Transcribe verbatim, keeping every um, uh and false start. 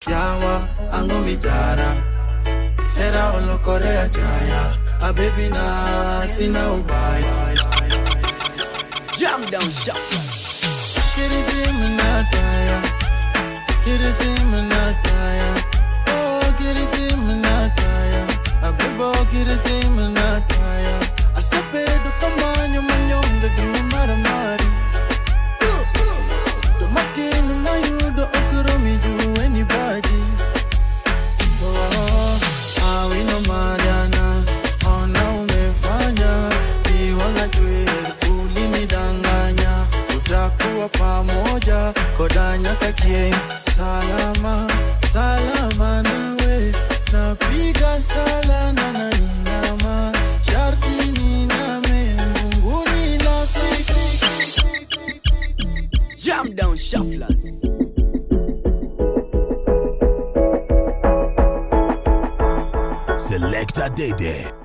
Yawa, ango mitara. Era olo korea chaya. A baby na sina ubaya. Jam down shop. Kirisi minataya. Kirisi minataya. Oh, kirisi minataya. A bebo kirisi minataya. A sepedo kamanyo manyonga gini maramari. Do matini mayudo okuro miju anybody. Oh, ah, we no Mariana. Oh, na umefanya. Iwanga chwe ulini danganya. Utakuwa pamoja. Kodanya kakie. Salama, salama nawe. Napiga sala na na inama. Sharti niname. Munguni lafiki. Jam down shufflers. Selector Dede.